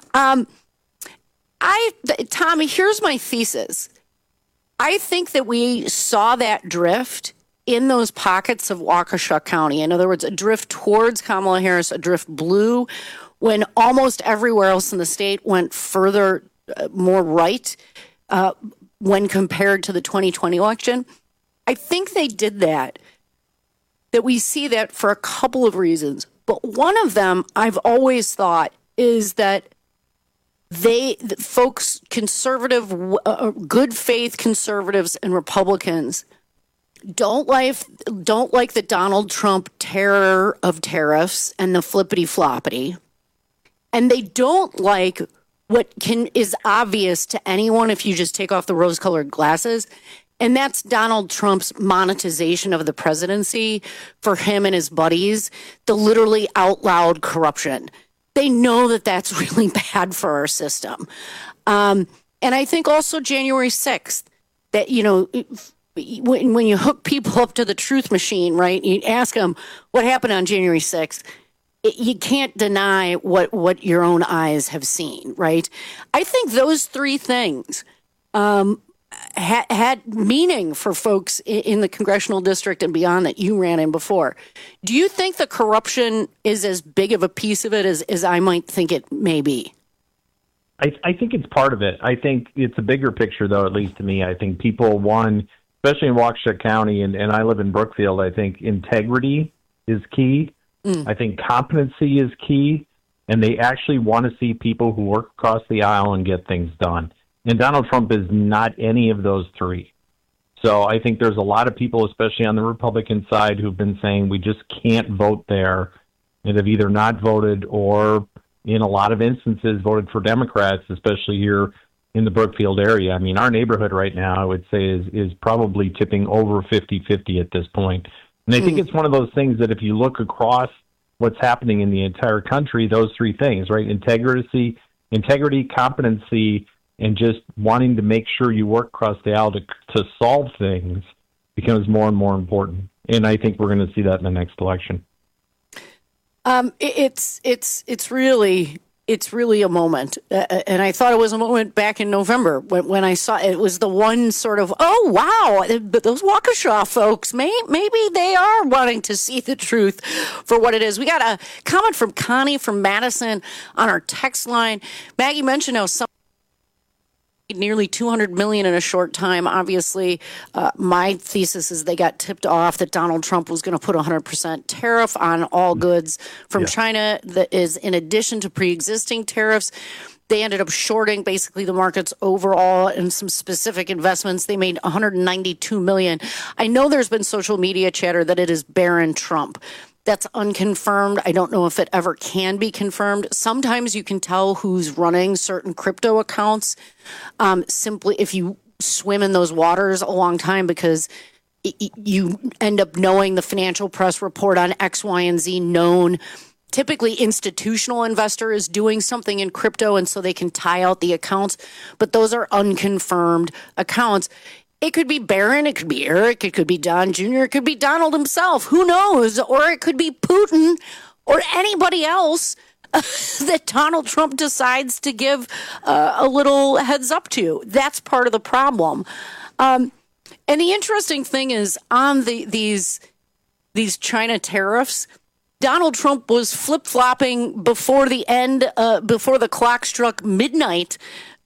Tommy, here's my thesis. I think that we saw that drift in those pockets of Waukesha County. In other words, a drift towards Kamala Harris, a drift blue, when almost everywhere else in the state went further more right when compared to the 2020 election. I think they did that we see that for a couple of reasons. But one of them I've always thought is that folks, conservative, good faith conservatives and Republicans don't like the Donald Trump terror of tariffs and the flippity floppity. And they don't like what is obvious to anyone if you just take off the rose-colored glasses, and that's Donald Trump's monetization of the presidency for him and his buddies, the literally out-loud corruption. They know that that's really bad for our system. And I think also January 6th, that, when you hook people up to the truth machine, right, you ask them what happened on January 6th, you can't deny what your own eyes have seen, right? I think those three things had meaning for folks in the congressional district and beyond that you ran in before. Do you think the corruption is as big of a piece of it as I might think it may be? I think it's part of it. I think it's a bigger picture, though, at least to me. I think people, especially in Waukesha County, and I live in Brookfield, I think integrity is key. I think competency is key, and they actually want to see people who work across the aisle and get things done. And Donald Trump is not any of those three. So I think there's a lot of people, especially on the Republican side, who've been saying we just can't vote there, and have either not voted or, in a lot of instances, voted for Democrats, especially here in the Brookfield area. I mean, our neighborhood right now, I would say, is probably tipping over 50-50 at this point. And I think it's one of those things that if you look across what's happening in the entire country, those three things, right? Integrity, competency, and just wanting to make sure you work across the aisle to solve things becomes more and more important. And I think we're going to see that in the next election. It's really a moment. And I thought it was a moment back in November when I saw it was the one sort of, oh, wow, but those Waukesha folks, maybe they are wanting to see the truth for what it is. We got a comment from Connie from Madison on our text line. Maggie mentioned how some nearly $200 million in a short time. Obviously, my thesis is they got tipped off that Donald Trump was going to put 100% tariff on all goods from China that is in addition to pre-existing tariffs. They ended up shorting basically the markets overall and some specific investments. They made $192 million. I know there's been social media chatter that it is Barron Trump. That's unconfirmed. I don't know if it ever can be confirmed. Sometimes you can tell who's running certain crypto accounts simply if you swim in those waters a long time because you end up knowing the financial press report on X, Y, and Z known. Typically, institutional investor is doing something in crypto, and so they can tie out the accounts, but those are unconfirmed accounts. It could be Barron, it could be Eric, it could be Don Jr., it could be Donald himself, who knows? Or it could be Putin or anybody else that Donald Trump decides to give a little heads up to. That's part of the problem. And the interesting thing is on these China tariffs, Donald Trump was flip-flopping before the end, before the clock struck midnight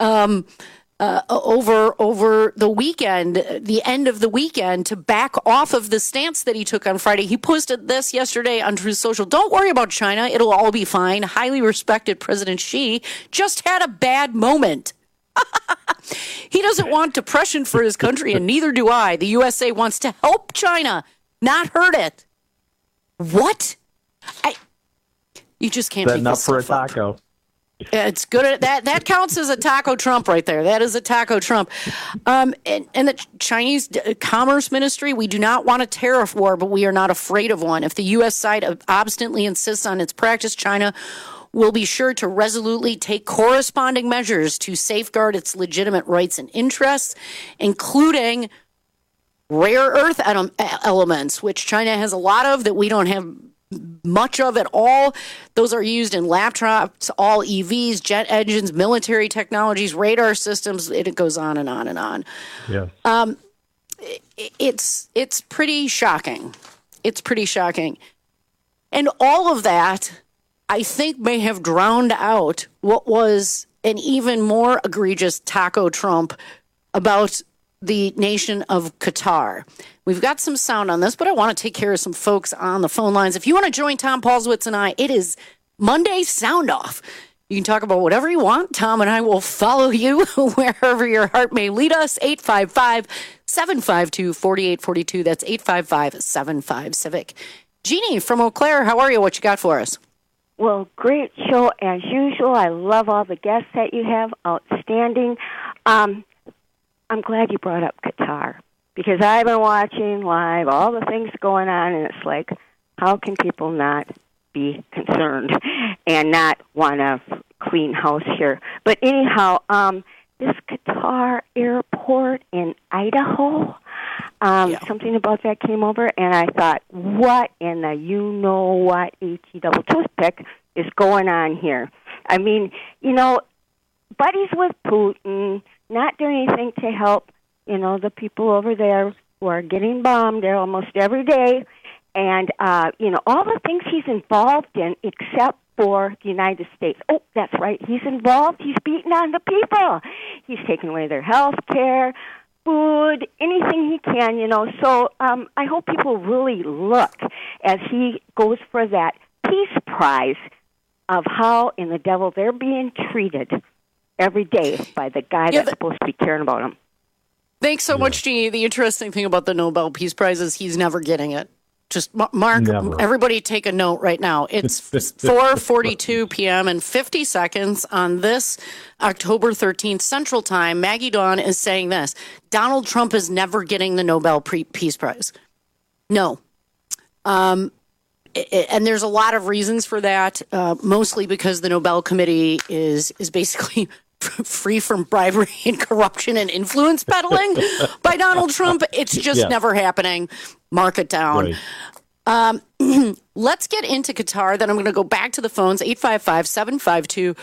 over the weekend, the end of the weekend, to back off of the stance that he took on Friday. He posted this yesterday on Truth Social. Don't worry about China. It'll all be fine. Highly respected President Xi just had a bad moment. He doesn't want depression for his country, and neither do I. The USA wants to help China, not hurt it. What? You just can't make enough this for a stuff taco. up. It's good at that. That counts as a taco Trump right there. That is a taco Trump. And the Chinese Commerce Ministry, we do not want a tariff war, but we are not afraid of one. If the U.S. side obstinately insists on its practice, China will be sure to resolutely take corresponding measures to safeguard its legitimate rights and interests, including rare earth elements, which China has a lot of that we don't have much of at all. Those are used in laptops, all EVs, jet engines, military technologies, radar systems. It goes on and on and on. Yeah. It's pretty shocking. It's pretty shocking. And all of that, I think, may have drowned out what was an even more egregious taco Trump about the nation of Qatar. We've got some sound on this, but I want to take care of some folks on the phone lines. If you want to join Tom Paulswitz and I, it is Monday Sound Off. You can talk about whatever you want. Tom and I will follow you wherever your heart may lead us. 855-752-4842. That's 855-75-CIVIC. Jeannie from Eau Claire, how are you? What you got for us? Well, great show as usual. I love all the guests that you have. Outstanding. I'm glad you brought up Qatar because I've been watching live all the things going on, and it's like, how can people not be concerned and not want to clean house here? But anyhow, this Qatar airport in Idaho, something about that came over, and I thought, what in the you-know-what H-E-double toothpick is going on here? I mean, buddies with Putin, not doing anything to help, the people over there who are getting bombed there almost every day. And, all the things he's involved in except for the United States. Oh, that's right. He's involved. He's beating on the people. He's taking away their health care, food, anything he can, So I hope people really look as he goes for that peace prize of how in the devil they're being treated every day by the guy that's supposed to be caring about them. Thanks so much, Jeannie. The interesting thing about the Nobel Peace Prize is he's never getting it. Just Mark, everybody take a note right now. It's 4:42 p.m. and 50 seconds on this October 13th Central Time. Maggie Dawn is saying this. Donald Trump is never getting the Nobel Peace Prize. No. And there's a lot of reasons for that, mostly because the Nobel Committee is basically free from bribery and corruption and influence peddling by Donald Trump. It's just never happening. Mark it down. Right. Let's get into Qatar. Then I'm going to go back to the phones, 855-752-4842,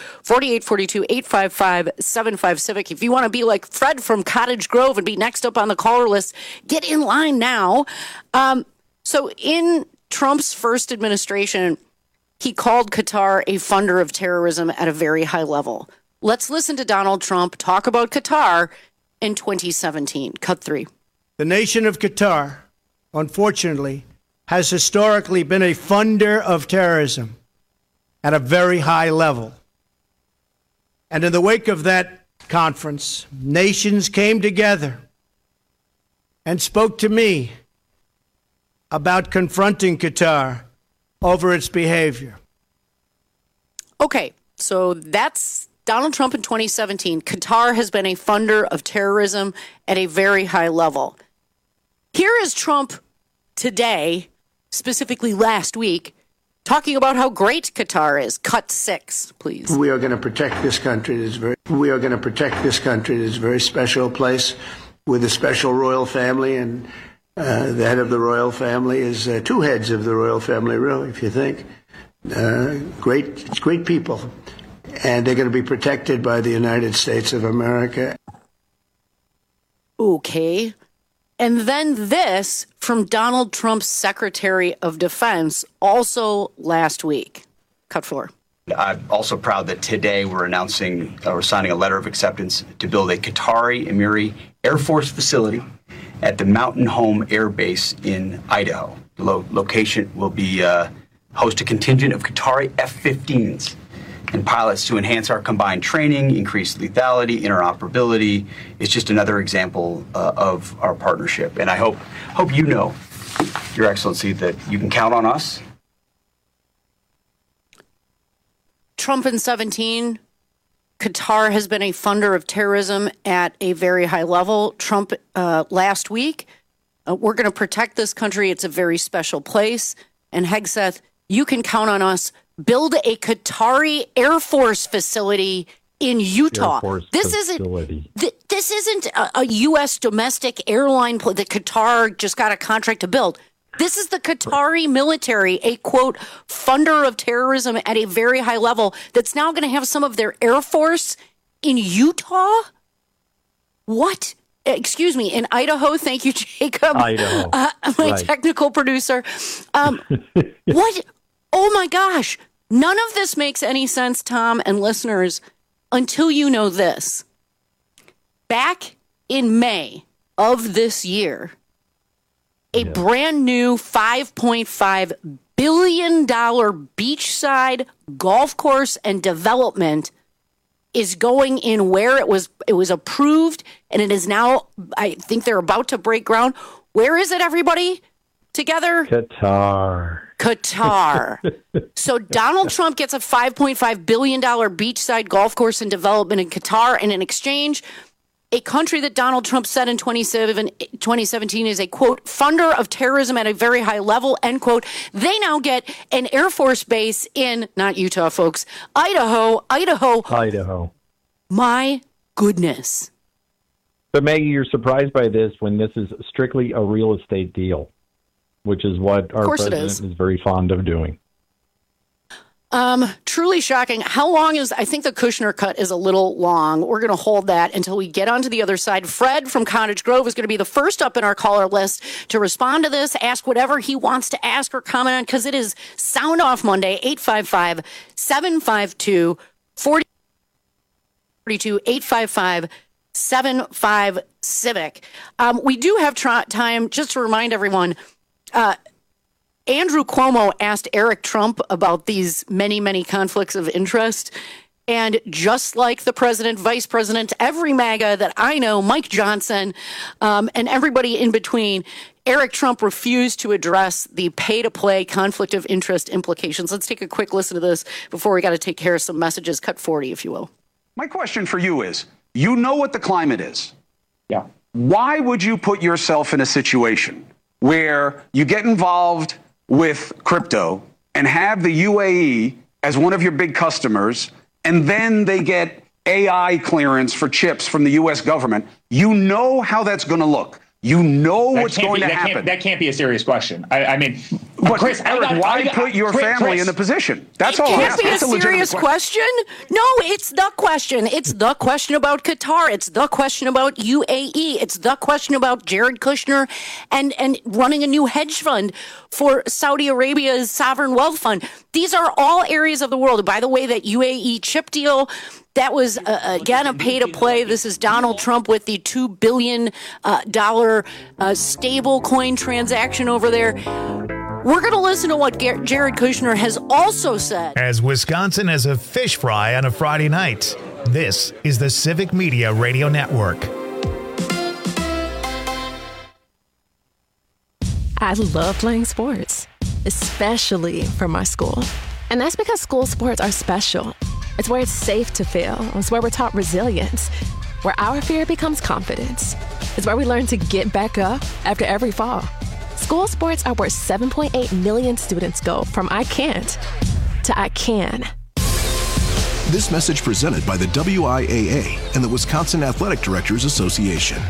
855-75-CIVIC. If you want to be like Fred from Cottage Grove and be next up on the caller list, get in line now. So in Trump's first administration, he called Qatar a funder of terrorism at a very high level. Let's listen to Donald Trump talk about Qatar in 2017. Cut 3. The nation of Qatar, unfortunately, has historically been a funder of terrorism at a very high level. And in the wake of that conference, nations came together and spoke to me about confronting Qatar over its behavior. Okay, so that's Donald Trump in 2017, Qatar has been a funder of terrorism at a very high level. Here is Trump today, specifically last week, talking about how great Qatar is. Cut 6, please. We are going to protect this country. We are going to protect this country. It's a very special place with a special royal family, and the head of the royal family is two heads of the royal family, really, if you think. Great people. And they're going to be protected by the United States of America. Okay. And then this from Donald Trump's Secretary of Defense, also last week. Cut 4. I'm also proud that today we're signing a letter of acceptance to build a Qatari Emiri Air Force facility at the Mountain Home Air Base in Idaho. The location will be host a contingent of Qatari F-15s and pilots to enhance our combined training, increase lethality, interoperability. It's just another example of our partnership. And I hope you know, Your Excellency, that you can count on us. Trump in 17, Qatar has been a funder of terrorism at a very high level. Trump last week, we're going to protect this country. It's a very special place. And Hegseth, you can count on us. Build a Qatari Air Force facility in Utah. This isn't a U.S. domestic airline that Qatar just got a contract to build. This is the Qatari military, a, quote, funder of terrorism at a very high level that's now going to have some of their Air Force in Utah? What? Excuse me, in Idaho. Thank you, Jacob. Idaho. My technical producer. What? Oh, my gosh. None of this makes any sense, Tom and listeners, until you know this. Back in May of this year, a brand new $5.5 billion beachside golf course and development is going in where it was approved, and it is now, I think they're about to break ground. Where is it, everybody? Together? Qatar. So Donald Trump gets a $5.5 billion beachside golf course and development in Qatar, and in exchange, a country that Donald Trump said in 2017 is a, quote, funder of terrorism at a very high level, end quote. They now get an Air Force base in, not Utah, folks, Idaho. My goodness. But Maggie, you're surprised by this when this is strictly a real estate deal, which is what our president is very fond of doing. Truly shocking. How long is, I think the Kushner cut is a little long. We're going to hold that until we get onto the other side. Fred from Cottage Grove is going to be the first up in our caller list to respond to this, ask whatever he wants to ask or comment on, because it is Sound Off Monday, 855-752-4042, 855-75-CIVIC. We do have time just to remind everyone, Andrew Cuomo asked Eric Trump about these many, many conflicts of interest. And just like the president, vice president, every MAGA that I know, Mike Johnson, and everybody in between, Eric Trump refused to address the pay-to-play conflict of interest implications. Let's take a quick listen to this before we got to take care of some messages. Cut 40, if you will. My question for you is, you know what the climate is. Yeah. Why would you put yourself in a situation where you get involved with crypto and have the UAE as one of your big customers, and then they get AI clearance for chips from the U.S. government? You know how that's going to look. You know what's going to happen. That can't be a serious question. I mean, but Chris, Eric, why put your family in a position? That's all. It can't be a serious question. No, it's the question. It's the question about Qatar. It's the question about UAE. It's the question about Jared Kushner and running a new hedge fund for Saudi Arabia's sovereign wealth fund. These are all areas of the world. By the way, that UAE chip deal, that was, again, a pay-to-play. This is Donald Trump with the $2 billion stable coin transaction over there. We're going to listen to what Jared Kushner has also said. As Wisconsin has a fish fry on a Friday night, this is the Civic Media Radio Network. I love playing sports, especially for my school. And that's because school sports are special. It's where it's safe to fail. It's where we're taught resilience, where our fear becomes confidence. It's where we learn to get back up after every fall. School sports are where 7.8 million students go from I can't to I can. This message presented by the WIAA and the Wisconsin Athletic Directors Association.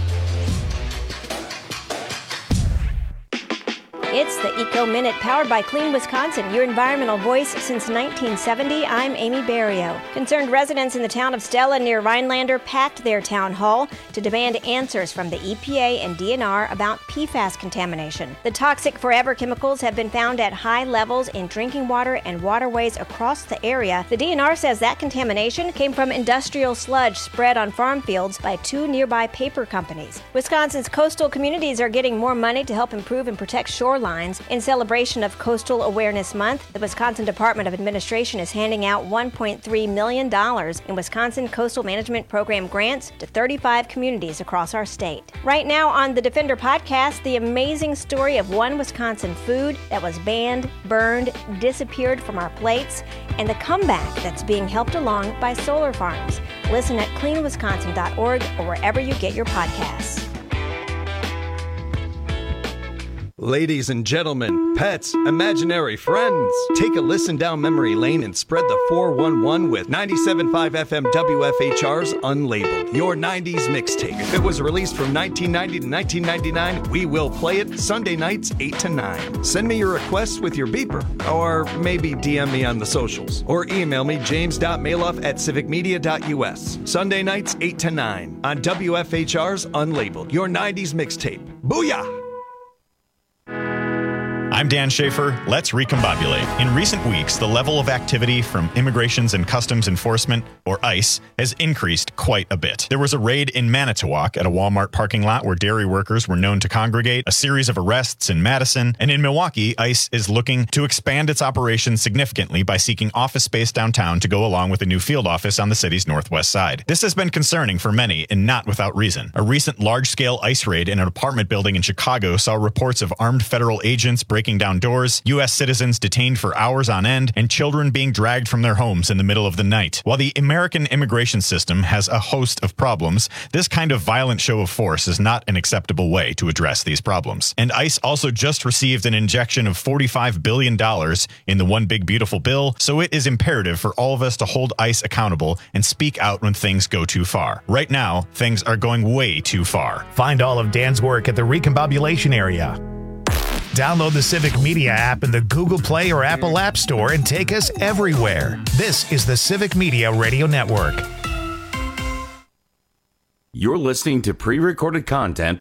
It's the Eco Minute, powered by Clean Wisconsin, your environmental voice since 1970. I'm Amy Barrio. Concerned residents in the town of Stella near Rhinelander packed their town hall to demand answers from the EPA and DNR about PFAS contamination. The toxic forever chemicals have been found at high levels in drinking water and waterways across the area. The DNR says that contamination came from industrial sludge spread on farm fields by 2 nearby paper companies. Wisconsin's coastal communities are getting more money to help improve and protect shorelines. In celebration of Coastal Awareness Month, the Wisconsin Department of Administration is handing out $1.3 million in Wisconsin Coastal Management Program grants to 35 communities across our state. Right now on the Defender podcast, the amazing story of one Wisconsin food that was banned, burned, disappeared from our plates, and the comeback that's being helped along by solar farms. Listen at cleanwisconsin.org or wherever you get your podcasts. Ladies and gentlemen, pets, imaginary friends, take a listen down memory lane and spread the 411 with 97.5 FM WFHR's Unlabeled, your 90s mixtape. If it was released from 1990 to 1999, we will play it Sunday nights 8 to 9. Send me your requests with your beeper, or maybe DM me on the socials, or email me james.maloff@civicmedia.us. Sunday nights 8 to 9 on WFHR's Unlabeled, your 90s mixtape. Booyah! I'm Dan Schaefer. Let's recombobulate. In recent weeks, the level of activity from Immigrations and Customs Enforcement, or ICE, has increased quite a bit. There was a raid in Manitowoc at a Walmart parking lot where dairy workers were known to congregate, a series of arrests in Madison, and in Milwaukee, ICE is looking to expand its operations significantly by seeking office space downtown to go along with a new field office on the city's northwest side. This has been concerning for many, and not without reason. A recent large-scale ICE raid in an apartment building in Chicago saw reports of armed federal agents breaking down doors, U.S. citizens detained for hours on end, and children being dragged from their homes in the middle of the night. While the American immigration system has a host of problems, this kind of violent show of force is not an acceptable way to address these problems. And ICE also just received an injection of $45 billion in the One Big Beautiful Bill, so it is imperative for all of us to hold ICE accountable and speak out when things go too far. Right now, things are going way too far. Find all of Dan's work at the Recombobulation Area. Download the Civic Media app in the Google Play or Apple App Store and take us everywhere. This is the Civic Media Radio Network. You're listening to pre-recorded content.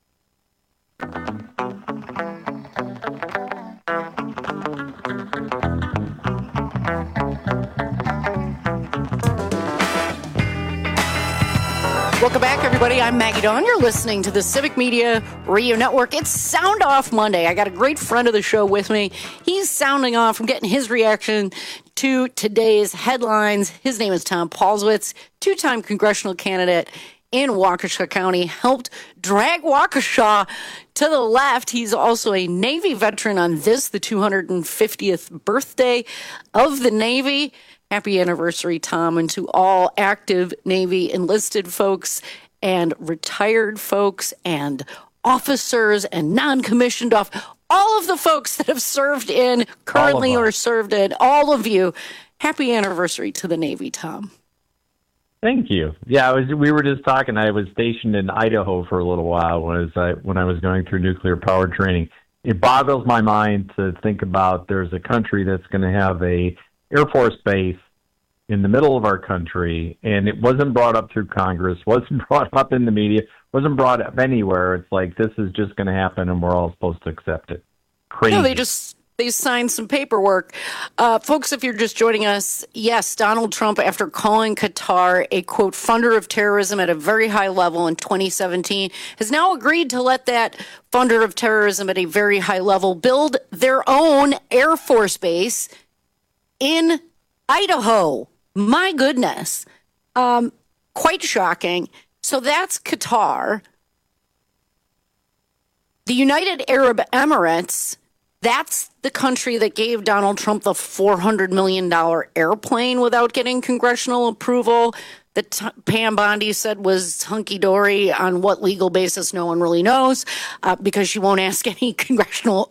Welcome back, everybody. I'm Maggie Dawn. You're listening to the Civic Media Radio Network. It's Sound Off Monday. I got a great friend of the show with me. He's sounding off from getting his reaction to today's headlines. His name is Tom Paulswitz, two-time congressional candidate in Waukesha County, helped drag Waukesha to the left. He's also a Navy veteran on this, the 250th birthday of the Navy. Happy anniversary, Tom, and to all active Navy enlisted folks and retired folks and officers and non-commissioned all of the folks that have served in, currently or served in, all of you. Happy anniversary to the Navy, Tom. Thank you. Yeah, we were just talking. I was stationed in Idaho for a little while when I was going through nuclear power training. It boggles my mind to think about there's a country that's going to have a Air Force Base in the middle of our country, and it wasn't brought up through Congress, wasn't brought up in the media, wasn't brought up anywhere. It's like, this is just going to happen, and we're all supposed to accept it. Crazy. No, they signed some paperwork. Folks, if you're just joining us, yes, Donald Trump, after calling Qatar a, quote, funder of terrorism at a very high level in 2017, has now agreed to let that funder of terrorism at a very high level build their own Air Force Base in Idaho. My goodness. Quite shocking. So that's Qatar. The United Arab Emirates That's the country that gave Donald Trump the $400 million airplane without getting congressional approval that Pam Bondi said was hunky-dory on what legal basis no one really knows because she won't answer any congressional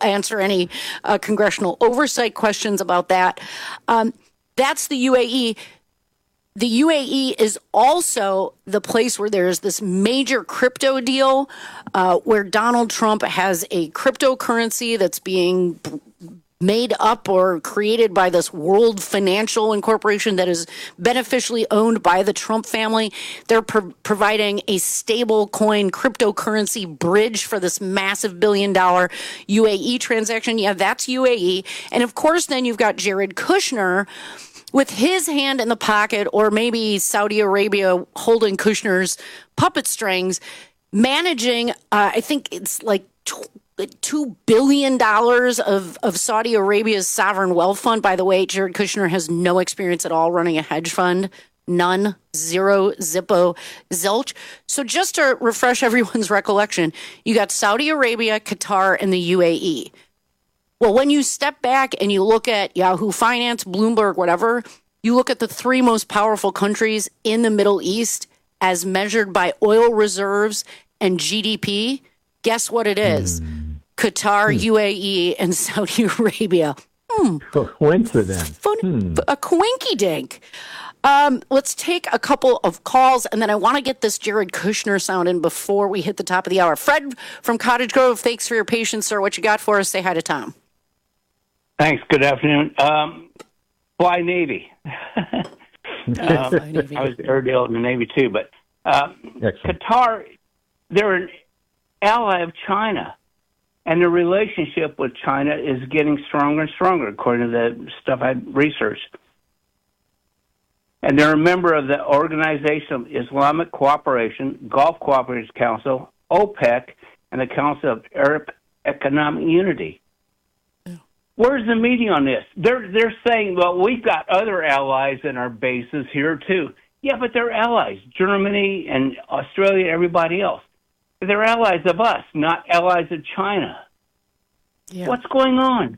oversight questions about that. That's the UAE. The UAE is also the place where there's this major crypto deal where Donald Trump has a cryptocurrency that's being made up or created by this World Financial Incorporation that is beneficially owned by the Trump family. They're providing a stable coin cryptocurrency bridge for this massive $1 billion UAE transaction. Yeah, that's UAE. And of course, then you've got Jared Kushner with his hand in the pocket, or maybe Saudi Arabia holding Kushner's puppet strings, managing, I think it's like $2 billion of Saudi Arabia's sovereign wealth fund. By the way, Jared Kushner has no experience at all running a hedge fund. None, zero, zippo, zilch. So just to refresh everyone's recollection, you got Saudi Arabia, Qatar, and the UAE. Well, when you step back and you look at Yahoo Finance, Bloomberg, whatever, you look at the three most powerful countries in the Middle East as measured by oil reserves and GDP. Guess what it is? Qatar, UAE, and Saudi Arabia. Coincidence. A coinky-dink. Let's take a couple of calls, and then I want to get this Jared Kushner sound in before we hit the top of the hour. Fred from Cottage Grove, thanks for your patience, sir. What you got for us? Say hi to Tom. Thanks. Good afternoon. Fly Navy. I was air deal in the Navy too, but Qatar, they're an ally of China, and the relationship with China is getting stronger and stronger, according to the stuff I researched. And they're a member of the Organization of Islamic Cooperation, Gulf Cooperation Council, OPEC, and the Council of Arab Economic Unity. Where's the media on this? They're saying, well, we've got other allies in our bases here too. Yeah, but they're allies. Germany and Australia and everybody else. They're allies of us, not allies of China. Yeah. What's going on?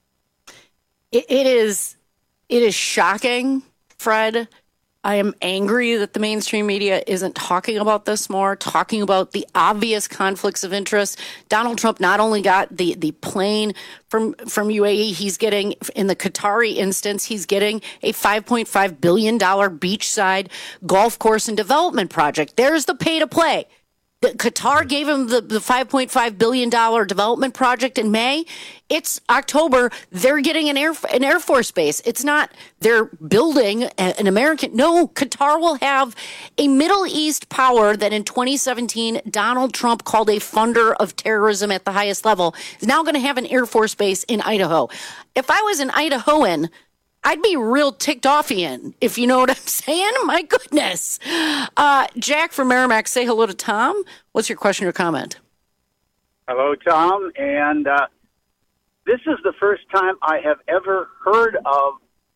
It is shocking, Fred. I am angry that the mainstream media isn't talking about this more, talking about the obvious conflicts of interest. Donald Trump not only got the plane from UAE, he's getting, in the Qatari instance, he's getting a $5.5 billion beachside golf course and development project. There's the pay to play. Qatar gave him the $5.5 billion development project in May. It's October. They're getting an Air Force base. It's not they're building an American. No, Qatar will have a Middle East power that in 2017 Donald Trump called a funder of terrorism at the highest level is now going to have an Air Force base in Idaho. If I was an Idahoan, I'd be real ticked offian, if you know what I'm saying. My goodness. Jack from Merrimack, say hello to Tom. What's your question or comment? Hello, Tom. And this is the first time I have ever heard of,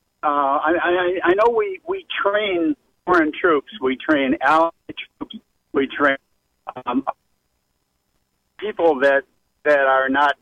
I know we train foreign troops. We train allied troops. We train people that are not...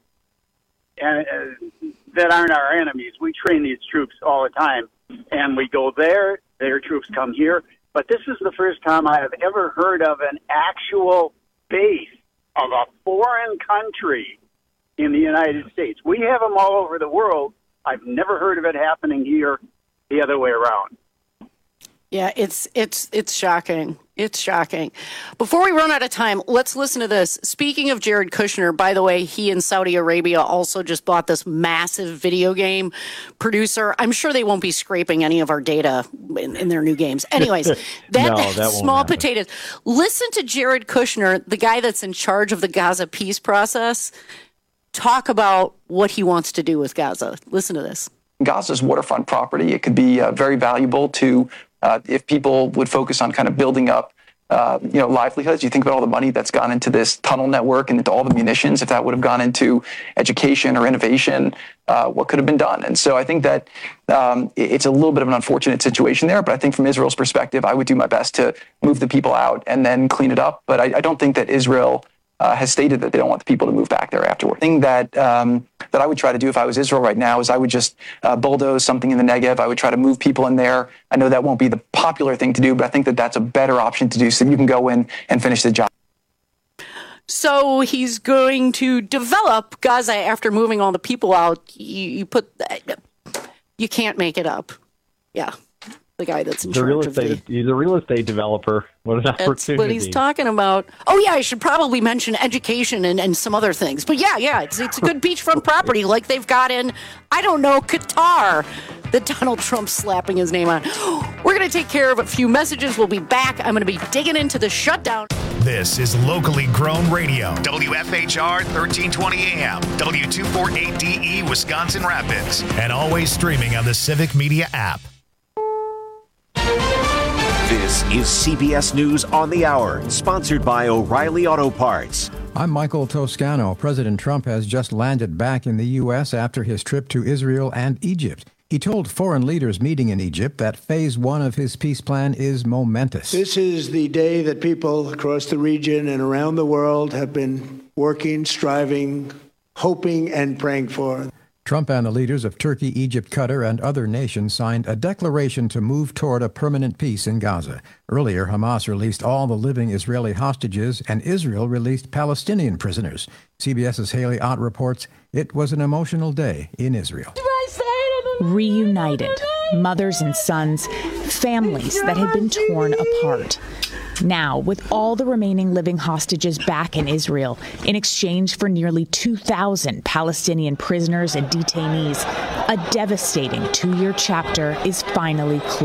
that aren't our enemies. We train these troops all the time, and we go there, their troops come here. But this is the first time I have ever heard of an actual base of a foreign country in the United States. We have them all over the world. I've never heard of it happening here the other way around. Yeah, it's shocking. It's shocking. Before we run out of time, let's listen to this. Speaking of Jared Kushner, by the way, he and Saudi Arabia also just bought this massive video game producer. I'm sure they won't be scraping any of our data in their new games. Anyways, that small potatoes. Listen to Jared Kushner, the guy that's in charge of the Gaza peace process, talk about what he wants to do with Gaza. Listen to this. Gaza's waterfront property. It could be very valuable to if people would focus on kind of building up, livelihoods. You think about all the money that's gone into this tunnel network and into all the munitions. If that would have gone into education or innovation, what could have been done? And so I think that it's a little bit of an unfortunate situation there. But I think from Israel's perspective, I would do my best to move the people out and then clean it up. But I don't think that Israel has stated that they don't want the people to move back there afterward. The thing that I would try to do if I was Israel right now is I would just bulldoze something in the Negev. I would try to move people in there. I know that won't be the popular thing to do, but I think that that's a better option to do so you can go in and finish the job. So he's going to develop Gaza after moving all the people out. You can't make it up. Yeah. The guy that's in charge of he's a real estate developer. What an opportunity. That's what he's talking about. Oh, yeah, I should probably mention education and some other things. But yeah, it's a good beachfront property like they've got in, I don't know, Qatar, that Donald Trump's slapping his name on. We're going to take care of a few messages. We'll be back. I'm going to be digging into the shutdown. This is locally grown radio. WFHR 1320 AM, W248DE Wisconsin Rapids, and always streaming on the Civic Media app. This is CBS News on the Hour, sponsored by O'Reilly Auto Parts. I'm Michael Toscano. President Trump has just landed back in the U.S. after his trip to Israel and Egypt. He told foreign leaders meeting in Egypt that phase one of his peace plan is momentous. This is the day that people across the region and around the world have been working, striving, hoping, and praying for. Trump and the leaders of Turkey, Egypt, Qatar, and other nations signed a declaration to move toward a permanent peace in Gaza. Earlier, Hamas released all the living Israeli hostages, and Israel released Palestinian prisoners. CBS's Haley Ott reports it was an emotional day in Israel. Reunited, mothers and sons, families that had been torn apart. Now, with all the remaining living hostages back in Israel, in exchange for nearly 2,000 Palestinian prisoners and detainees, a devastating 2-year chapter is finally closed.